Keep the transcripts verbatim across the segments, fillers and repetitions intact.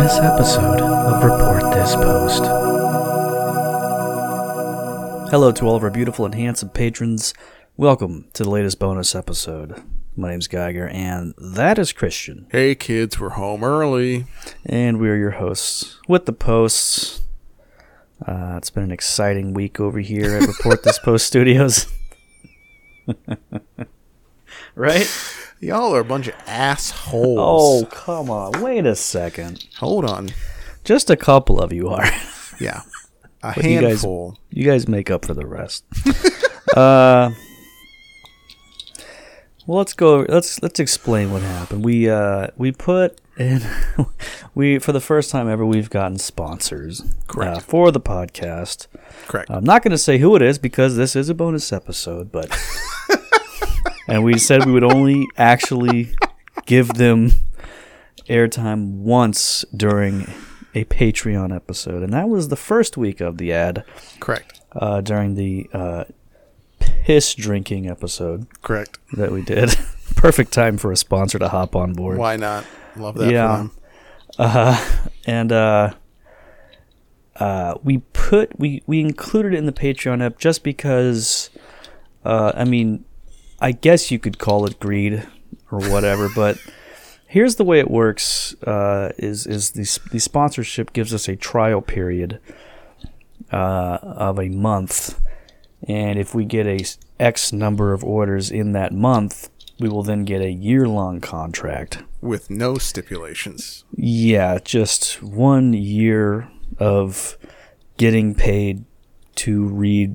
bonus episode of Report This Post. Hello to all of our beautiful and handsome patrons. Welcome to the latest bonus episode. My name's Geiger, and that is Christian. Hey kids, we're home early. And we're your hosts with the posts. Uh, it's been an exciting week over here at Report This Post Studios. Right? Y'all are a bunch of assholes. Oh, come on. Wait a second. Hold on. Just a couple of you are. Yeah. A But you guys, handful. you guys make up for the rest. uh, well, let's go. Let's let's explain what happened. We uh we put in we for the first time ever we've gotten sponsors. Correct. Uh, for the podcast. Correct. I'm not going to say who it is because this is a bonus episode, but and we said we would only actually give them airtime once during a Patreon episode, and that was the first week of the ad. Correct. Uh, during the uh, piss drinking episode. Correct. That we did. Perfect time for a sponsor to hop on board. Why not? Love that yeah. for them. Uh, and uh, uh, we put we we included it in the Patreon app just because. Uh, I mean, I guess you could call it greed or whatever, but. Here's the way it works: uh, is is the the sponsorship gives us a trial period uh, of a month, and if we get a X number of orders in that month, we will then get a year long contract with no stipulations. Yeah, just one year of getting paid to read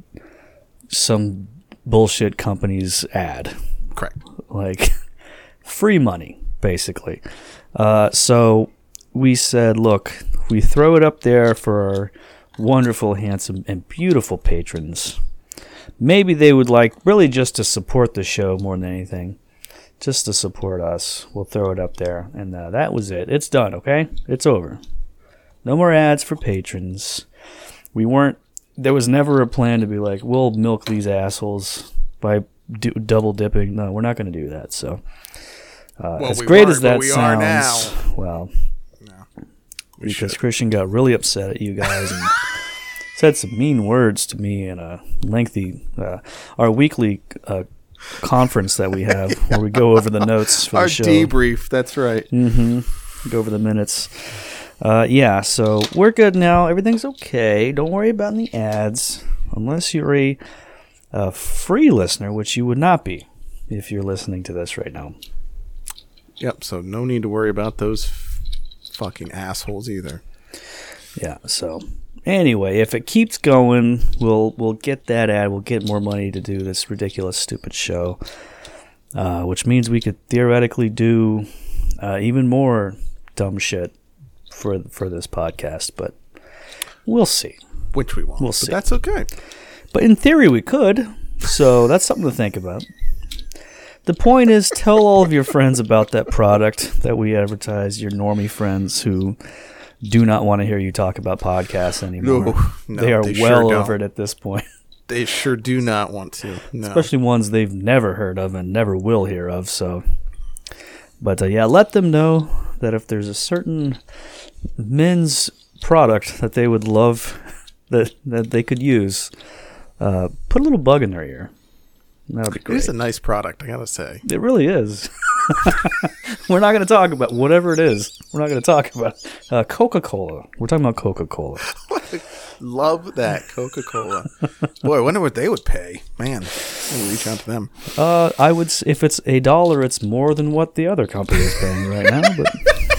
some bullshit company's ad. Correct. Like free money. Basically. Uh, so we said, look, we throw it up there for our wonderful, handsome, and beautiful patrons. Maybe they would like really just to support the show more than anything. Just to support us. We'll throw it up there. And uh, that was it. It's done, okay? It's over. No more ads for patrons. We weren't, there was never a plan to be like, we'll milk these assholes by do, double dipping. No, we're not going to do that, so. Uh, well, as we great as that we sounds, are now. well, no, we because should. Christian got really upset at you guys and said some mean words to me in a lengthy, uh, our weekly uh, conference that we have where we go over the notes for Our the show. debrief, that's right. Mm-hmm. Go over the minutes. Uh, yeah, so we're good now. Everything's okay. Don't worry about any ads unless you're a, a free listener, which you would not be if you're listening to this right now. Yep, so no need to worry about those f- fucking assholes either. Yeah, so anyway, if it keeps going, we'll we'll get that ad, we'll get more money to do this ridiculous, stupid show, uh, which means we could theoretically do uh, even more dumb shit for for this podcast, but we'll see. Which we won't, We'll but see. that's okay. But in theory, we could, so that's something to think about. The point is, tell all of your friends about that product that we advertise, your normie friends who do not want to hear you talk about podcasts anymore. No, no, they are they well sure over don't. it at this point. They sure do not want to. No. Especially ones they've never heard of and never will hear of. So, But uh, yeah, let them know that if there's a certain men's product that they would love that, that they could use, uh, put a little bug in their ear. That would be great. It is a nice product, I gotta say. It really is. We're not going to talk about whatever it is. We're not going to talk about uh, Coca-Cola. We're talking about Coca-Cola. Love that Coca-Cola. Boy, I wonder what they would pay. Man, I'll reach out to them. Uh, I would, s- if it's a dollar, it's more than what the other company is paying right now. But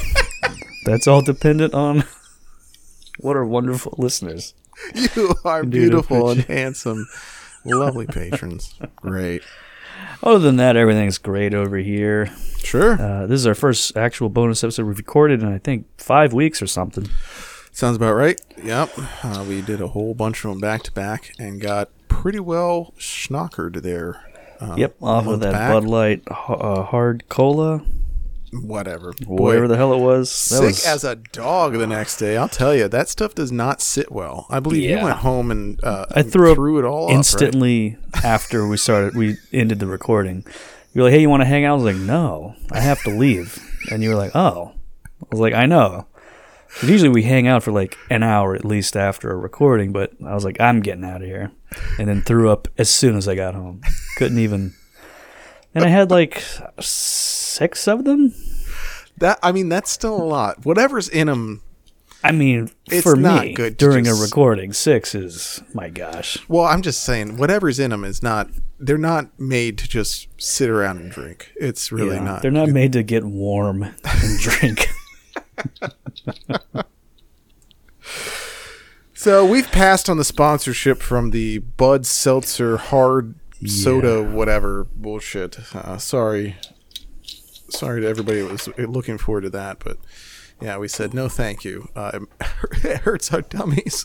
that's all dependent on what are wonderful listeners. You are Do beautiful and appreciate- handsome. Lovely patrons. Great. Other than that, everything's great over here. Sure. Uh, this is our first actual bonus episode we've recorded in, I think, five weeks or something. Sounds about right. Yep. Uh, we did a whole bunch of them back to back and got pretty well schnockered there. Uh, Yep, off of month that back. Bud Light uh, hard cola, Whatever. whatever Boy, the hell it was. That sick was as a dog the next day. I'll tell you, that stuff does not sit well. I believe Yeah. you went home and uh, I threw, threw up it all instantly after we started. We ended the recording. You're like, "Hey, you want to hang out?" I was like, "No, I have to leave." And you were like, "Oh," I was like, "I know." Usually we hang out for like an hour at least after a recording, but I was like, I'm getting out of here. And then threw up as soon as I got home. Couldn't even. And I had like six of them. That I mean, that's still a lot. Whatever's in them. I mean, It's for not me, good to during just- a recording, six is, my gosh. Well, I'm just saying, whatever's in them is not. They're not made to just sit around and drink. It's really Yeah, not. They're not made to get warm and drink. So we've passed on the sponsorship from the Bud Seltzer hard soda, Yeah. whatever bullshit. Uh, sorry, sorry to everybody who was looking forward to that, but yeah, we said no, thank you. Uh, it hurts our dummies.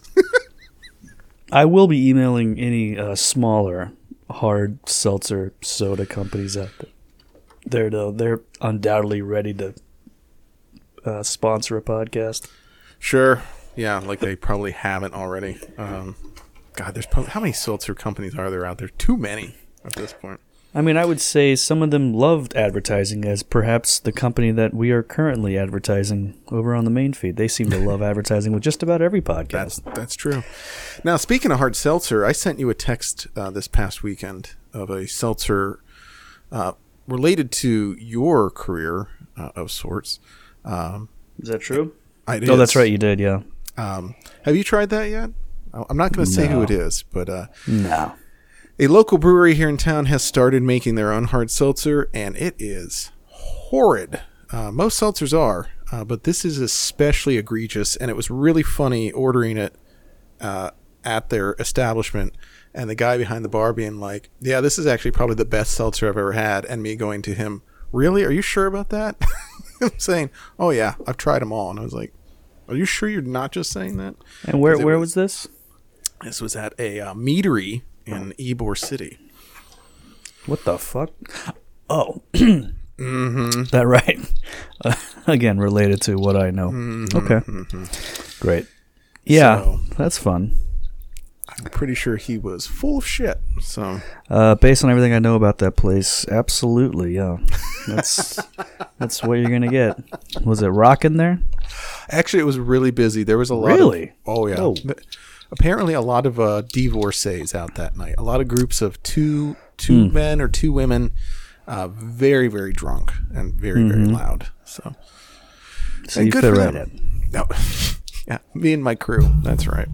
I will be emailing any uh, smaller hard seltzer soda companies out there. They're, they're undoubtedly ready to uh, sponsor a podcast. Sure, yeah, like they probably haven't already. Um, God, there's probably, how many seltzer companies are there out there? Too many at this point. I mean, I would say some of them loved advertising, as perhaps the company that we are currently advertising over on the main feed. They seem to love advertising with just about every podcast. That's that's true. Now, speaking of hard seltzer, I sent you a text uh, this past weekend of a seltzer uh, related to your career uh, of sorts. Um, Is that true? it Oh, that's is. right. You did, yeah. Um, have you tried that yet? I'm not going to say No. who it is, but uh, No. a local brewery here in town has started making their own hard seltzer, and it is horrid. Uh, most seltzers are, uh, but this is especially egregious, and it was really funny ordering it uh, at their establishment, and the guy behind the bar being like, yeah, this is actually probably the best seltzer I've ever had, and me going to him, really? Are you sure about that? I'm saying, oh yeah, I've tried them all, and I was like, are you sure you're not just saying that? And where 'Cause it where was- was this? This was at a uh, meadery in Ybor City. What the fuck? Oh. mm-hmm. That right. Uh, again, related to what I know. Mm-hmm, Okay. mm-hmm. Great. Yeah, So- that's fun. I'm pretty sure he was full of shit. So Uh, based on everything I know about that place, absolutely, yeah. That's that's what you're gonna get. Was it rocking there? actually, it was really busy. There was a lot. Really? Of, oh yeah. Oh. Apparently, a lot of uh, divorcees out that night. A lot of groups of two two Hmm. men or two women, uh, very very drunk and very very Mm-hmm. loud. So, So and you good fit for right them. in. No, yeah, me and my crew. That's right.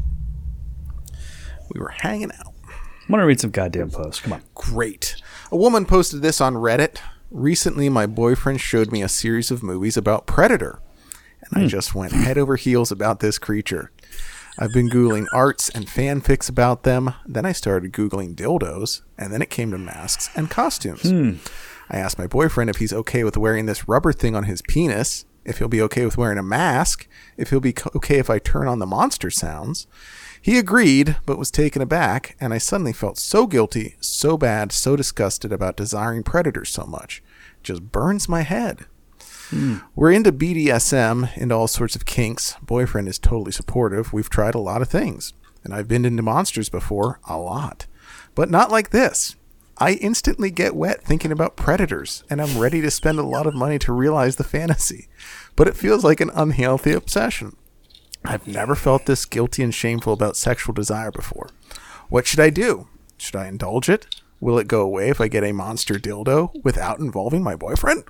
We were hanging out. I want to read some goddamn posts. Come on. Great. A woman posted this on Reddit. Recently, my boyfriend showed me a series of movies about Predator, and I just went head over heels about this creature. I've been Googling arts and fanfics about them. Then I started Googling dildos, and then it came to masks and costumes. I asked my boyfriend if he's okay with wearing this rubber thing on his penis, if he'll be okay with wearing a mask, if he'll be co- okay if I turn on the monster sounds. He agreed, but was taken aback, and I suddenly felt so guilty, so bad, so disgusted about desiring predators so much. It just burns my head. We're into B D S M, into all sorts of kinks. Boyfriend is totally supportive. We've tried a lot of things. And I've been into monsters before, a lot. But not like this. I instantly get wet thinking about predators, and I'm ready to spend a lot of money to realize the fantasy. But it feels like an unhealthy obsession. I've never felt this guilty and shameful about sexual desire before. What should I do? Should I indulge it? Will it go away if I get a monster dildo without involving my boyfriend?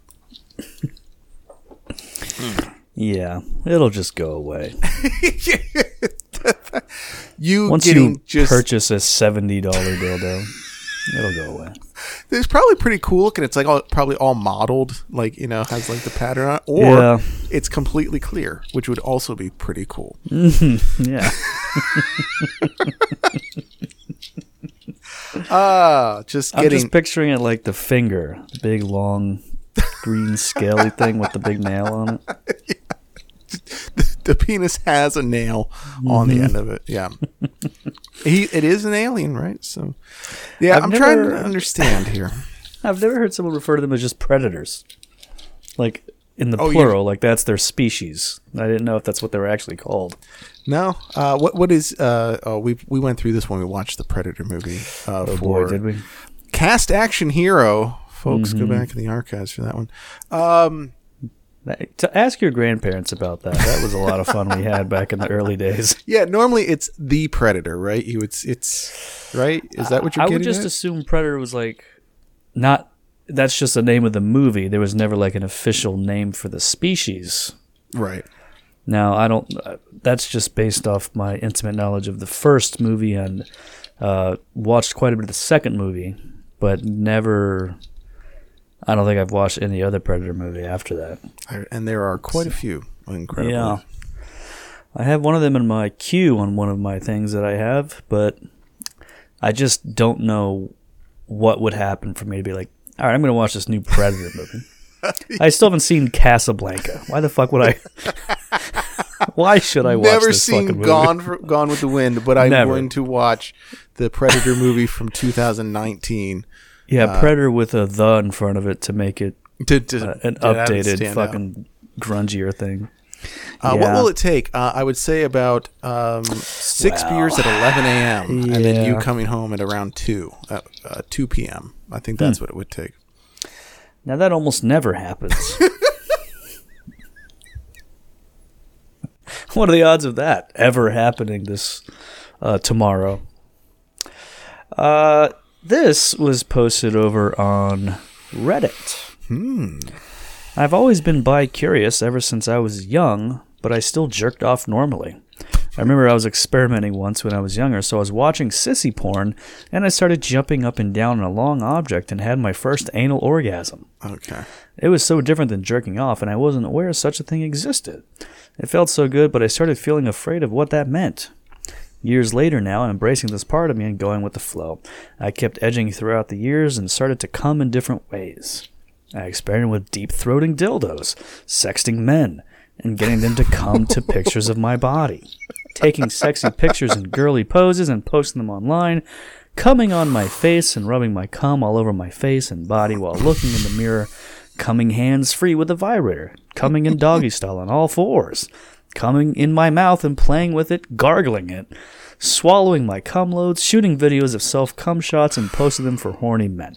Yeah, it'll just go away. You Once getting you just purchase a seventy dollar dildo, it'll go away. it's probably pretty cool looking. It's like all, probably all modeled, like, you know, has like the pattern on it, or Yeah. it's completely clear, which would also be pretty cool. Yeah. Ah, just I'm getting just picturing it like the finger, the big long green scaly thing with the big nail on it. the penis has a nail on the end of it. Yeah, he it is an alien, right? So, yeah, I've I'm trying never- to understand here. I've never heard someone refer to them as just predators. Like in the Oh, you- plural, like that's their species. I didn't know if that's what they were actually called. No, uh, what what is? Uh, oh, we we went through this when we watched the Predator movie. Uh, Oh for boy, did we? Cast Action Hero, folks. Go back in the archives for that one. Um, To ask your grandparents about that. That was a lot of fun we had back in the early days. Yeah, normally it's the Predator, right? You would, it's right. Is that what you're I getting would just at? assume Predator was like not. That's just the name of the movie. There was never like an official name for the species. Right. Now I don't. Uh, that's just based off my intimate knowledge of the first movie and uh, watched quite a bit of the second movie, but never. I don't think I've watched any other Predator movie after that. And there are quite a few, incredibly. Yeah. I have one of them in my queue on one of my things that I have, but I just don't know what would happen for me to be like, all right, I'm going to watch this new Predator movie. I still haven't seen Casablanca. Why the fuck would I? Why should I watch Never this fucking seen movie? Gone for, Gone with the Wind, but I'm Never. going to watch the Predator movie from two thousand nineteen. Yeah, Uh, Predator with a the in front of it to make it To, to, uh, an to have it updated stand fucking grungier thing. Uh, Yeah. What will it take? Uh, I would say about um, six Well, beers at eleven a.m. and then you yeah. coming home at around two, uh, uh, two p.m. I think Hmm. that's what it would take. Now that almost never happens. What are the odds of that ever happening this uh, tomorrow? Uh, this was posted over on Reddit. Hmm. I've always been bi-curious ever since I was young, but I still jerked off normally. I remember I was experimenting once when I was younger, so I was watching sissy porn, and I started jumping up and down on a long object and had my first anal orgasm. Okay. It was so different than jerking off, and I wasn't aware such a thing existed. It felt so good, but I started feeling afraid of what that meant. Years later now, I'm embracing this part of me and going with the flow. I kept edging throughout the years and started to come in different ways. I experimented with deep-throating dildos, sexting men, and getting them to come to pictures of my body. Taking sexy pictures in girly poses and posting them online, coming on my face and rubbing my cum all over my face and body while looking in the mirror, coming hands-free with a vibrator, coming in doggy style on all fours, coming in my mouth and playing with it, gargling it, swallowing my cum loads, shooting videos of self-cum shots and posting them for horny men.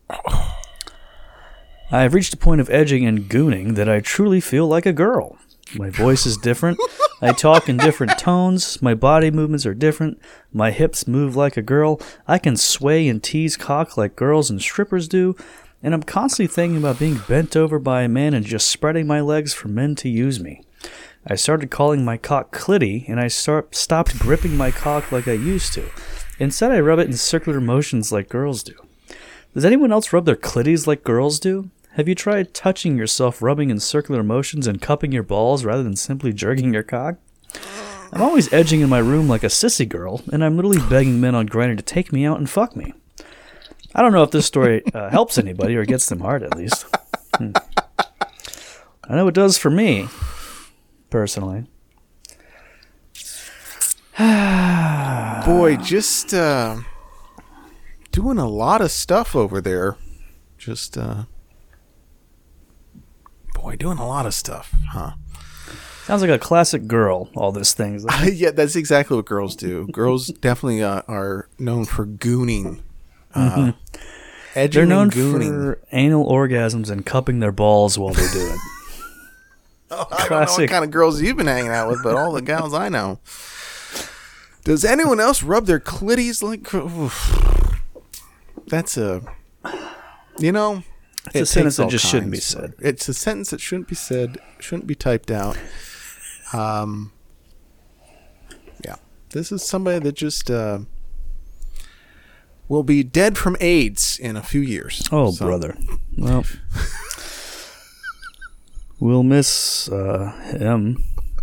I have reached a point of edging and gooning that I truly feel like a girl. My voice is different. I talk in different tones. My body movements are different. My hips move like a girl. I can sway and tease cock like girls and strippers do. And I'm constantly thinking about being bent over by a man and just spreading my legs for men to use me. I started calling my cock clitty, and I start, stopped gripping my cock like I used to. Instead, I rub it in circular motions like girls do. Does anyone else rub their clitties like girls do? Have you tried touching yourself, rubbing in circular motions, and cupping your balls rather than simply jerking your cock? I'm always edging in my room like a sissy girl, and I'm literally begging men on Grindr to take me out and fuck me. I don't know if this story uh, helps anybody or gets them hard, at least. Hmm. I know it does for me, personally. Boy, just uh, doing a lot of stuff over there. Just, uh, boy, doing a lot of stuff, huh? Sounds like a classic girl, all this things. Yeah, that's exactly what girls do. Girls definitely uh, are known for gooning. Uh, Mm-hmm. edging They're known and gooning. for anal orgasms and cupping their balls while they do it. Oh, I don't know Classic. what kind of girls you've been hanging out with, but all the gals I know. Does anyone else rub their clitties like? Oof. That's a, you know, It's a it sentence takes that all just shouldn't be kinds. said. It's a sentence that shouldn't be said, shouldn't be typed out. Um, yeah, this is somebody that just uh, will be dead from AIDS in a few years. Oh, So, brother. Well, we'll miss uh, him.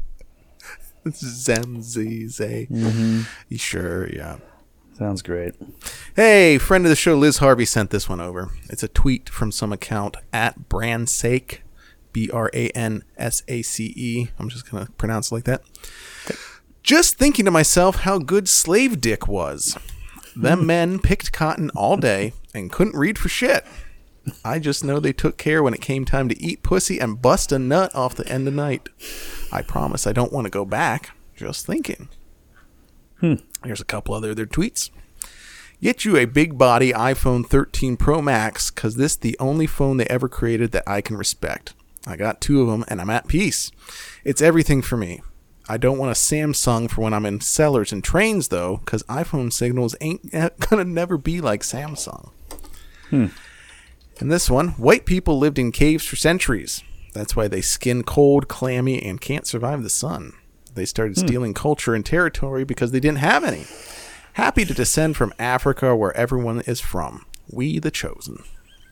Zemzize. Mm-hmm. Sure, yeah. Sounds great. Hey, friend of the show, Liz Harvey sent this one over. It's a tweet from some account at Bransake, B R A N S A C E. I'm just going to pronounce it like that. Just thinking to myself how good slave dick was. Them men picked cotton all day and couldn't read for shit. I just know they took care when it came time to eat pussy and bust a nut off the end of night. I promise I don't want to go back. Just thinking. Hmm. Here's a couple other their tweets. Get you a big body iPhone thirteen Pro Max, because this is the only phone they ever created that I can respect. I got two of them, and I'm at peace. It's everything for me. I don't want a Samsung for when I'm in cellars and trains, though, because iPhone signals ain't gonna never be like Samsung. Hmm. And this one, white people lived in caves for centuries. That's why they skin cold, clammy, and can't survive the sun. They started Hmm. stealing culture and territory because they didn't have any. Happy to descend from Africa, where everyone is from. We the chosen.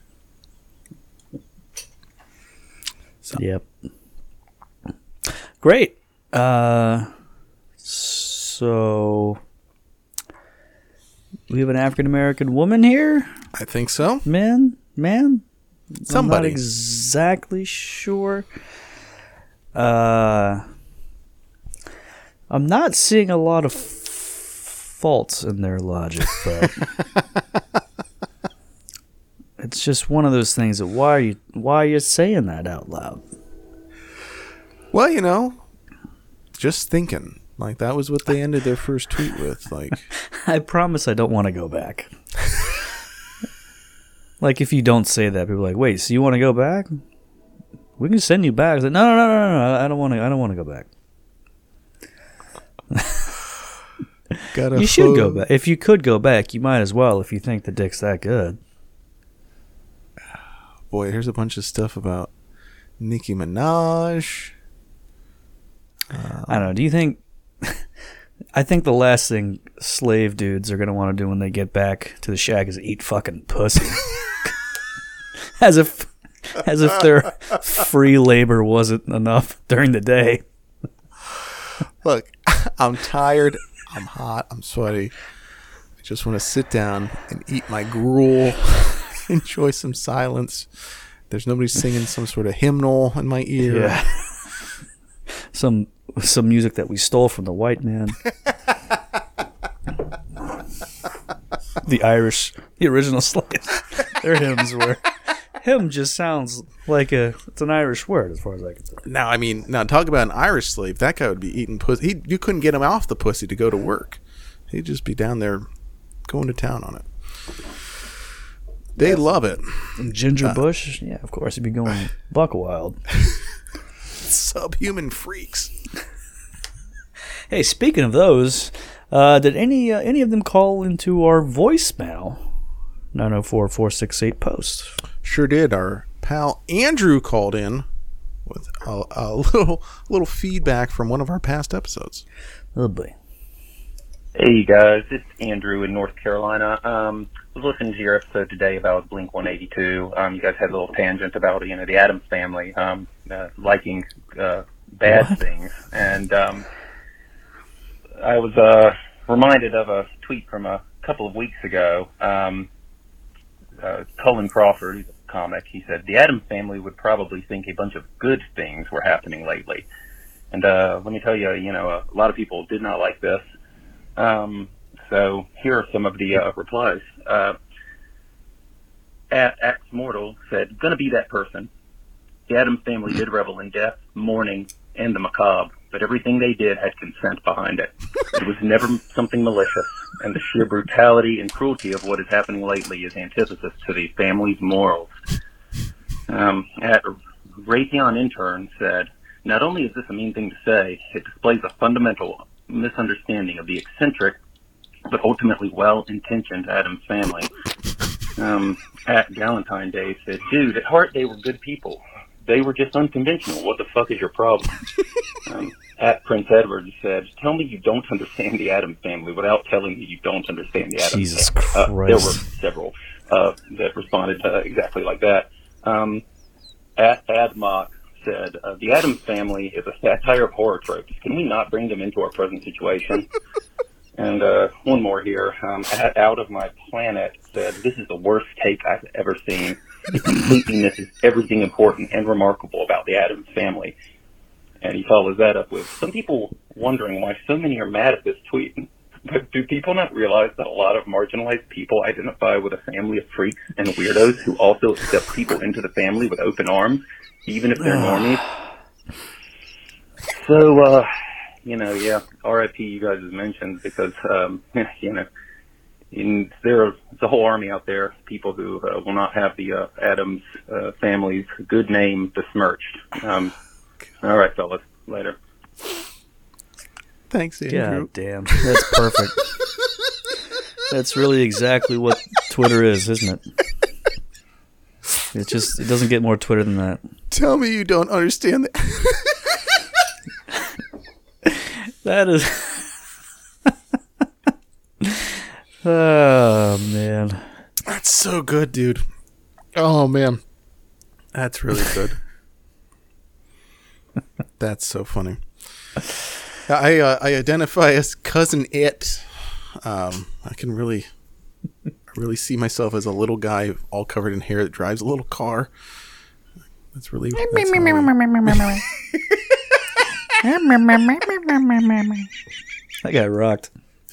So. Yep. Great. Uh, so we have an African American woman here. I think so. Man, man. Somebody. I'm not exactly sure. Uh, I'm not seeing a lot of f- faults in their logic, but it's just one of those things that why are you why are you saying that out loud? Well, you know, just thinking. Like, that was what they ended their first tweet with. Like, I promise I don't want to go back. Like, if you don't say that, people are like, wait, so you want to go back? We can send you back. It's like, no, no, no, no, no, I don't want to. I don't want to go back. got a You should go photo- back. If you could go back, you might as well. If you think the dick's that good. Boy, here's a bunch of stuff about Nicki Minaj. I don't know. Do you think? I think the last thing slave dudes are gonna want to do when they get back to the shack is eat fucking pussy. as if, as if their free labor wasn't enough during the day. Look, I'm tired. I'm hot. I'm sweaty. I just want to sit down and eat my gruel. Enjoy some silence. There's nobody singing some sort of hymnal in my ear. Yeah. Some some music that we stole from the white man. The Irish, the original slaves. Their hymns were. Hymn just sounds like a. It's an Irish word as far as I can tell. Now, I mean, now talk about an Irish slave. That guy would be eating pussy. He, you couldn't get him off the pussy to go to work. He'd just be down there going to town on it. They yes. love it. Ginger uh, Bush, yeah, of course, he'd be going buck wild. Subhuman freaks. Hey, speaking of those, uh, did any uh, any of them call into our voicemail? nine oh four, four six eight, post. Sure did. Our pal Andrew called in with a, a little little feedback from one of our past episodes. Oh boy. Hey guys, it's Andrew in North Carolina. Um, I was listening to your episode today about Blink one eighty-two. Um, you guys had a little tangent about, you know, the Addams family um, uh, liking uh, bad what? things, and um, I was uh, reminded of a tweet from a couple of weeks ago. Um, uh, Cullen Crawford, he's a comic, he said the Addams family would probably think a bunch of good things were happening lately, and uh, let me tell you, you know, a lot of people did not like this. Um, so here are some of the uh, replies. Uh, Axe Mortal said, "Gonna be that person. The Addams family did revel in death, mourning, and the macabre, but everything they did had consent behind it. It was never something malicious, and the sheer brutality and cruelty of what is happening lately is antithesis to the family's morals." Um, at Raytheon Intern said, "Not only is this a mean thing to say, it displays a fundamental misunderstanding of the eccentric but ultimately well-intentioned Addams family." Um, at Galentine Day said, "Dude, at heart they were good people. They were just unconventional. What the fuck is your problem?" um, at Prince Edward said, "Tell me you don't understand the Addams family without telling me you don't understand the Addams Jesus family." Christ. Uh, there were several uh, that responded uh, exactly like that. Um, at Admock said, uh, "The Addams family is a satire of horror tropes. Can we not bring them into our present situation?" And uh, one more here. Um, at Out of My Planet said, "This is the worst take I've ever seen. The completeness is everything important and remarkable about the Addams family." And he follows that up with, "Some people wondering why so many are mad at this tweet. But do people not realize that a lot of marginalized people identify with a family of freaks and weirdos who also accept people into the family with open arms, even if they're normies?" So, uh, you know, yeah, R I P you guys have mentioned, because, um, you know, in, there's a whole army out there, people who uh, will not have the uh, Adams uh, family's good name besmirched. Um, all right, fellas, later. Thanks, Andrew. God damn, that's perfect. That's really exactly what Twitter is, isn't it? It just it doesn't get more Twitter than that. Tell me you don't understand that. That is. Oh man, that's so good, dude. Oh man, that's really good. That's so funny. I uh, I identify as cousin It. Um, I can really, I really see myself as a little guy all covered in hair that drives a little car. That's really. That's that guy rocked.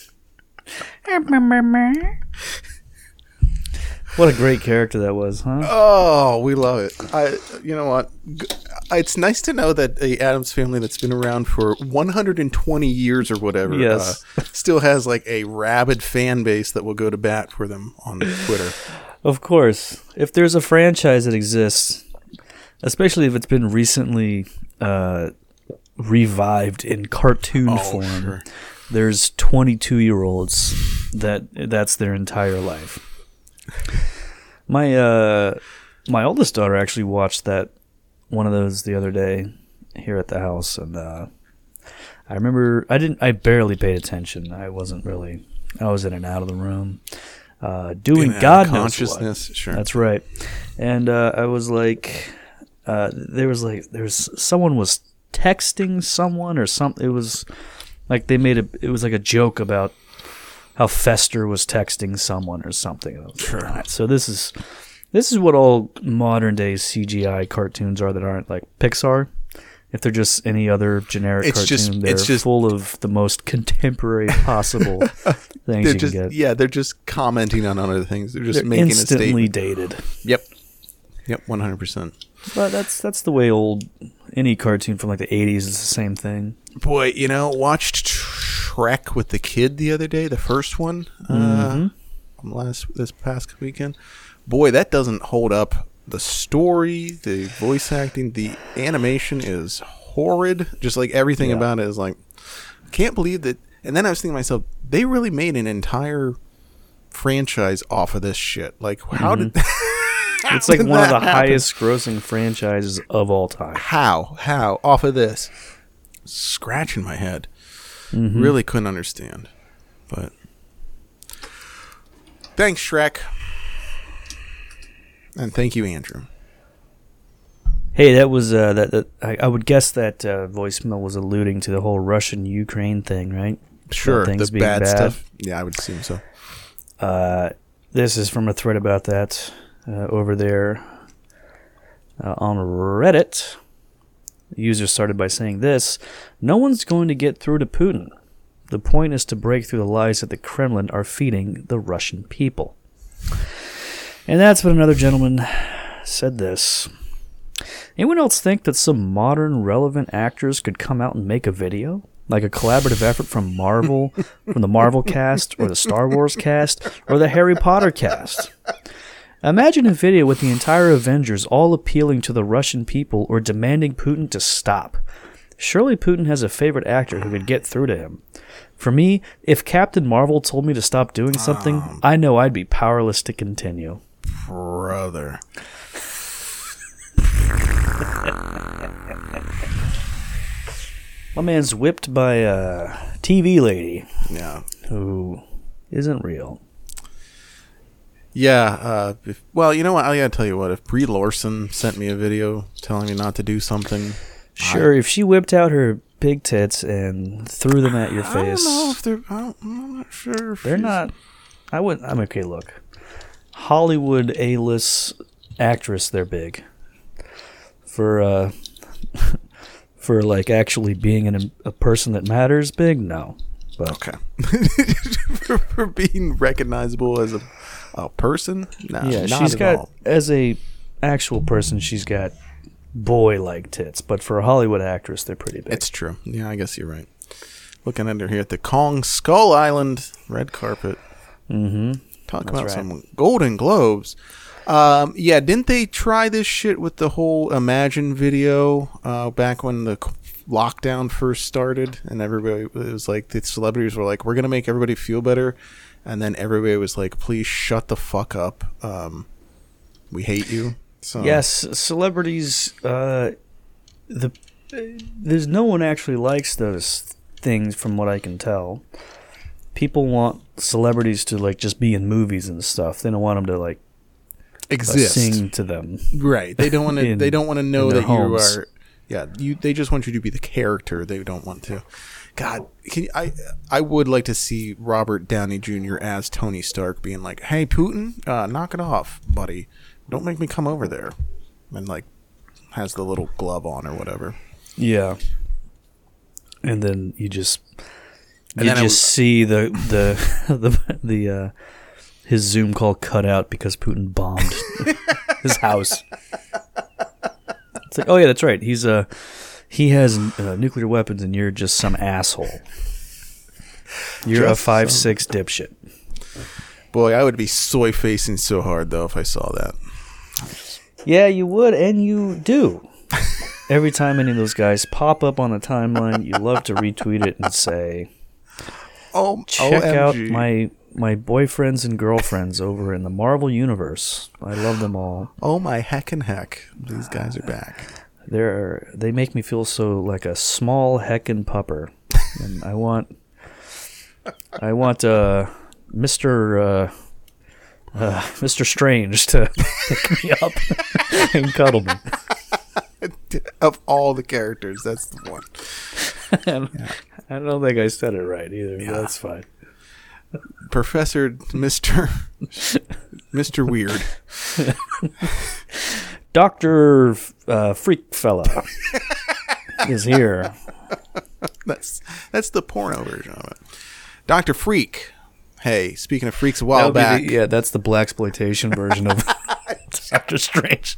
What a great character that was, huh? Oh, we love it. I, you know what? It's nice to know that the Addams family that's been around for one hundred twenty years or whatever, yes. uh, still has like a rabid fan base that will go to bat for them on Twitter. Of course, if there's a franchise that exists, especially if it's been recently uh, revived in cartoon oh, form, sure. there's twenty-two-year-olds that that's their entire life. My uh, my oldest daughter actually watched that one of those the other day here at the house, and uh, I remember I didn't I barely paid attention. I wasn't really I was in and out of the room uh, doing God knows what. Sure. That's right, and uh, I was like, uh, there was like there was someone was texting someone or something. It was like they made a it was like a joke about how Fester was texting someone or something. Sure. Like, so this is this is what all modern day C G I cartoons are that aren't like Pixar. If they're just any other generic it's cartoon, just, they're it's just, full of the most contemporary possible things you just, can get. Yeah, Yeah, they're just commenting on other things. They're just they're making instantly a statement. dated. Yep. Yep, one hundred percent. But that's that's the way old any cartoon from like the eighties is the same thing. Boy, you know, watched Shrek with the kid the other day, the first one, Mm-hmm. uh, from last this past weekend. Boy, that doesn't hold up. The story, the voice acting, the animation is horrid. Just like everything Yeah. about it is like, I can't believe that. And then I was thinking to myself, they really made an entire franchise off of this shit. Like, how Mm-hmm. did? how It's like did one of that the happen? highest grossing franchises of all time. How? How? Off of this? Scratching my head. Mm-hmm. Really couldn't understand. But thanks, Shrek. And thank you, Andrew. Hey, that was uh, that. that I, I would guess that uh, voicemail was alluding to the whole Russian-Ukraine thing, right? Sure, About things the being bad, bad stuff. Yeah, I would assume so. Uh, this is from a thread about that uh, over there uh, on Reddit. The user started by saying this: "No one's going to get through to Putin. The point is to break through the lies that the Kremlin are feeding the Russian people." And that's when another gentleman said this. Anyone else think that some modern relevant actors could come out and make a video? Like a collaborative effort from Marvel, from the Marvel cast, or the Star Wars cast, or the Harry Potter cast? Imagine a video with the entire Avengers all appealing to the Russian people or demanding Putin to stop. Surely Putin has a favorite actor who could get through to him. For me, if Captain Marvel told me to stop doing something, um, I know I'd be powerless to continue. Brother. My man's whipped by a T V lady. Yeah. Who isn't real. Yeah. Uh, if, well, you know what? I gotta tell you what. If Brie Larson sent me a video telling me not to do something, sure. I, if she whipped out her big tits and threw them at your I face, don't know if they're. I don't, I'm not sure. If they're she's- not. I wouldn't. I'm okay. Look, Hollywood A-list actress. They're big. For uh, for like actually being an, a person that matters, big. No. But Okay. for, for being recognizable as a a person, no, yeah, not she's at got all. as a actual person, she's got boy-like tits. But for a Hollywood actress, they're pretty big. It's true. Yeah, I guess you're right. Looking under here at the Kong Skull Island red carpet. Mm-hmm. Talk That's about right. some Golden Globes. Um, yeah, didn't they try this shit with the whole Imagine video uh, back when the lockdown first started? And everybody, it was like, the celebrities were like, we're going to make everybody feel better. And then everybody was like, please shut the fuck up. Um, we hate you. So Yes, celebrities. Uh, the there's no one actually likes those things, from what I can tell. People want celebrities to like just be in movies and stuff. They don't want them to like exist. Uh, sing to them. Right. They don't want to. They don't want to know that homes. you are. Yeah. You. They just want you to be the character. They don't want to. God, can you, I I would like to see Robert Downey Junior as Tony Stark being like, "Hey, Putin, uh, knock it off, buddy. Don't make me come over there," and like has the little glove on or whatever. Yeah. And then you just And you then I just w- see the the the the uh, his Zoom call cut out because Putin bombed his house. It's like, oh yeah, that's right. He's a he has uh, nuclear weapons, and you're just some asshole. You're Just a five some- six dipshit. Boy, I would be soy facing so hard though if I saw that. Yeah, you would, and you do. Every time any of those guys pop up on the timeline, you love to retweet it and say, Oh, check O M out G. my my boyfriends and girlfriends over in the Marvel Universe. I love them all. Oh my heck and heck! These guys are back. They're they make me feel so like a small heckin' pupper, and I want I want uh, Mister Uh, uh, Mister Strange to pick me up and cuddle me. Of all the characters, that's the one. Yeah. I don't think I said it right either. But Yeah. that's fine. Professor Mister Mister Weird. Doctor uh, Freak Fella is here. That's that's the porno version of it. Doctor Freak. Hey, speaking of freaks, a That while would be back. the- yeah, that's the blaxploitation version of Doctor Strange.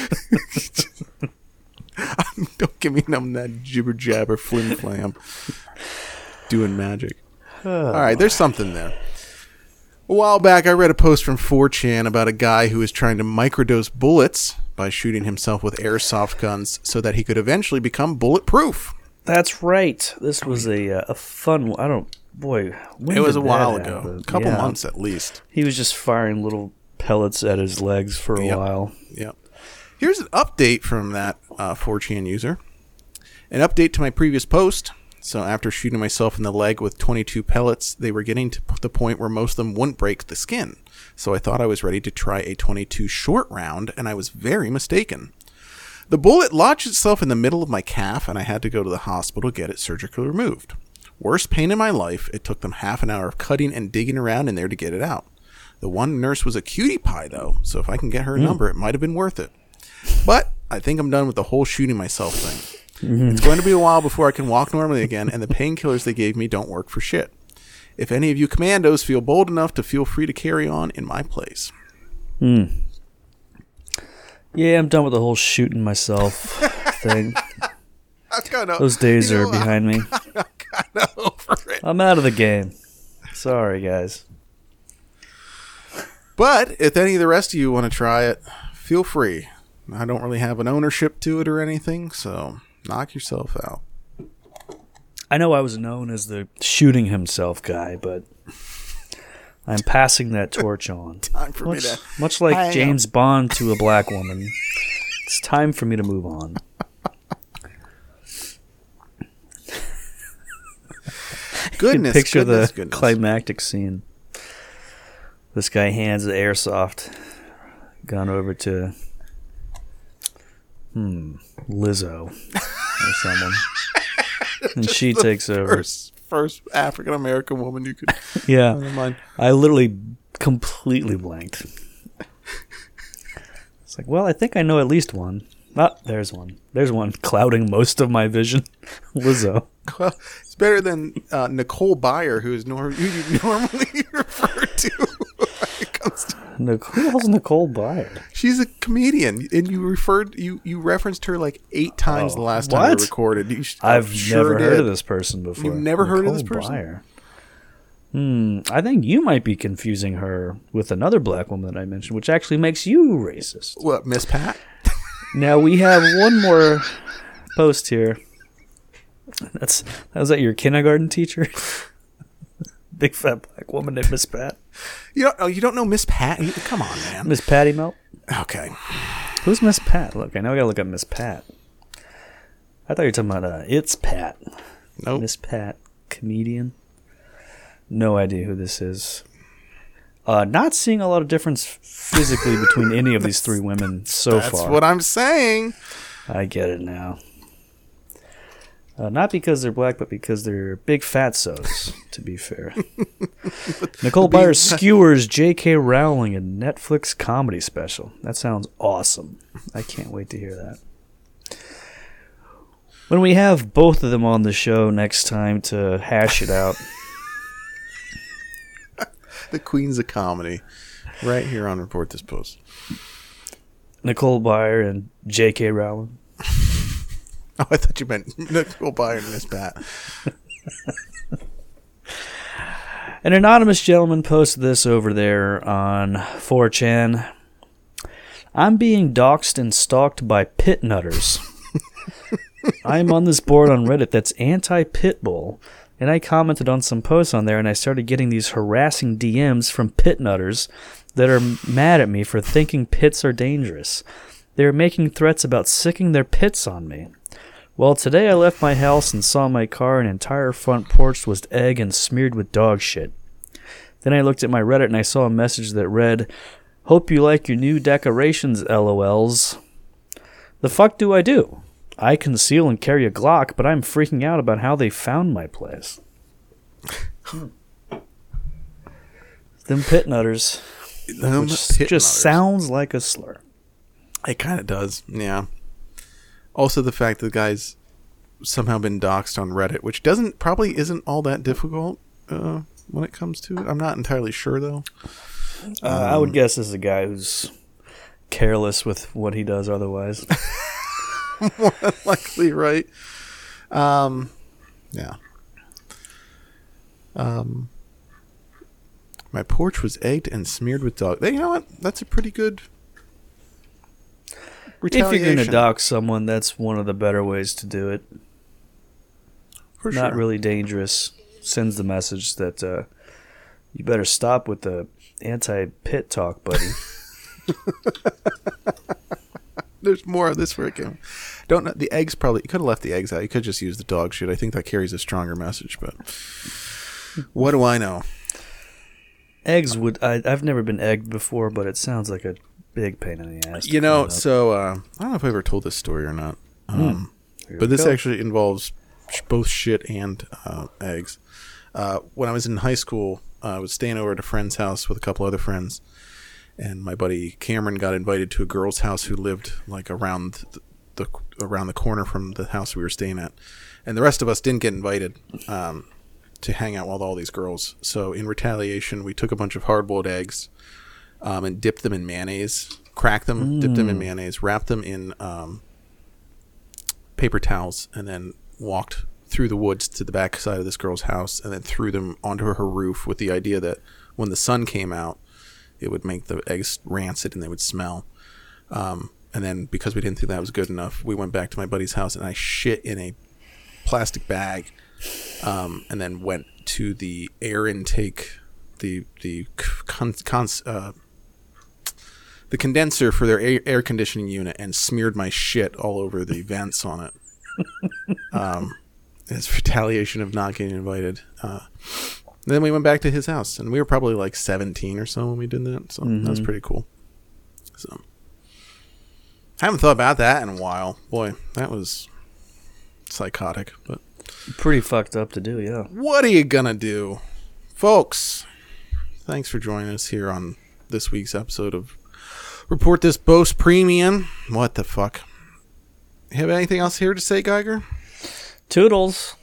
Don't give me none of that jibber jabber flim flam. Doing magic. All right, there's something there. A while back, I read a post from four chan about a guy who was trying to microdose bullets by shooting himself with airsoft guns so that he could eventually become bulletproof. That's right. This was a uh, a fun. I don't. Boy, when It was did a while that ago, happen? a couple Yeah. months at least. He was just firing little pellets at his legs for a Yep. while. Yep. Here's an update from that uh, four chan user. An update to my previous post. So after shooting myself in the leg with twenty-two pellets, they were getting to the point where most of them wouldn't break the skin. So I thought I was ready to try a twenty-two short round, and I was very mistaken. The bullet lodged itself in the middle of my calf, and I had to go to the hospital to get it surgically removed. Worst pain in my life. It took them half an hour of cutting and digging around in there to get it out. The one nurse was a cutie pie, though, so if I can get her number, it might have been worth it. But I think I'm done with the whole shooting myself thing. It's going to be a while before I can walk normally again, and the painkillers they gave me don't work for shit. If any of you commandos feel bold enough to feel free to carry on in my place. Hmm. Yeah, I'm done with the whole shooting myself thing. I'm kinda, Those days you know, are behind me. I'm kind of over it. I'm out of the game. Sorry, guys. But if any of the rest of you want to try it, feel free. I don't really have an ownership to it or anything, so knock yourself out. I know I was known as the shooting himself guy, but I'm passing that torch on. Time for Much, me to much like hang James Bond to a black woman. It's time for me to move on. Goodness, Picture goodness, the goodness. climactic scene. This guy hands the airsoft gun over to hmm Lizzo or someone, and she The takes over. First, first African American woman you could. Yeah, Never mind. I literally completely blanked. It's like, well, I think I know at least one. Ah, there's one. There's one clouding most of my vision. Lizzo. Well, it's better than uh, Nicole Byer, who is nor- who you normally refer to when it comes to. Nic- Who the hell's Nicole Byer? She's a comedian, and you referred you you referenced her like eight times Oh, the last time what? we recorded. You sh- I've I'm sure never did. heard of this person before. You've never heard of this Nicole person? Byer. Hmm. I think you might be confusing her with another black woman that I mentioned, which actually makes you racist. What, Miss Pat? Now we have one more post here. That's that was that your kindergarten teacher? Big fat black woman named Miss Pat. You don't, oh, you don't know Miss Pat? You- Come on, man. Miss Patty Melt? Okay. Who's Miss Pat? Look, I know I gotta look up Miss Pat. I thought you were talking about uh, It's Pat. Nope. Miss Pat, comedian. No idea who this is. Uh, not seeing a lot of difference physically between any of these three women so That's far. what I'm saying. I get it now. Uh, not because they're black, but because they're big fatsos, to be fair. Nicole Byer skewers J K. Rowling in Netflix comedy special. That sounds awesome. I can't wait to hear that. When we have both of them on the show next time to hash it out. The Queens of Comedy. Right here on Report This Post. Nicole Byer and J K. Rowling. Oh, I thought you meant Nicole Byer and Miss Pat. An anonymous gentleman posted this over there on four chan. I'm being doxxed and stalked by pit nutters. I'm on this board on Reddit that's anti-pitbull, and I commented on some posts on there, and I started getting these harassing D Ms from pit nutters that are mad at me for thinking pits are dangerous. They're making threats about sicking their pits on me. Well, today I left my house and saw my car and entire front porch was egg and smeared with dog shit. Then I looked at my Reddit and I saw a message that read, "Hope you like your new decorations, LOLs." The fuck do I do? I conceal and carry a Glock, but I'm freaking out about how they found my place. Them pit nutters. Them Which pit just nutters. sounds like a slur. It kind of does, yeah. Also, the fact that the guy's somehow been doxxed on Reddit, which doesn't probably isn't all that difficult uh, when it comes to it. I'm not entirely sure though. Uh, I would guess this is a guy who's careless with what he does otherwise. More than likely, right? Um, yeah. Um, my porch was egged and smeared with dog. You know what? That's a pretty good If you're retaliation. going to dox someone, that's one of the better ways to do it. For Not sure. really dangerous. Sends the message that uh, you better stop with the anti-pit talk, buddy. There's more of this where it came. Don't know, the eggs probably. You could have left the eggs out. You could just use the dog shit. I think that carries a stronger message. But what do I know? Eggs would. I, I've never been egged before, but it sounds like a big pain in the ass. to You know, clean up. so uh, I don't know if I ever told this story or not. Um, Here but we this go. actually involves sh- both shit and uh, eggs. Uh, when I was in high school, uh, I was staying over at a friend's house with a couple other friends, and my buddy Cameron got invited to a girl's house who lived like around the, the around the corner from the house we were staying at, and the rest of us didn't get invited um, to hang out with all these girls. So in retaliation, we took a bunch of hard-boiled eggs um, and dipped them in mayonnaise, cracked them, dipped them in mayonnaise, wrapped them in um, paper towels, and then walked through the woods to the back side of this girl's house and then threw them onto her roof with the idea that when the sun came out, it would make the eggs rancid and they would smell. Um, and then because we didn't think that was good enough, we went back to my buddy's house and I shit in a plastic bag um, and then went to the air intake, the the con, cons, uh, the condenser for their air, air conditioning unit and smeared my shit all over the vents on it. Um, it's retaliation of not getting invited. Uh, then we went back to his house, and we were probably like seventeen or so when we did that. So Mm-hmm. that was pretty cool. So I haven't thought about that in a while. Boy, that was psychotic. But Pretty fucked up to do, yeah. what are you gonna do, folks? Thanks for joining us here on this week's episode of Report This Post Premium. What the fuck? Have anything else here to say, Geiger? Toodles.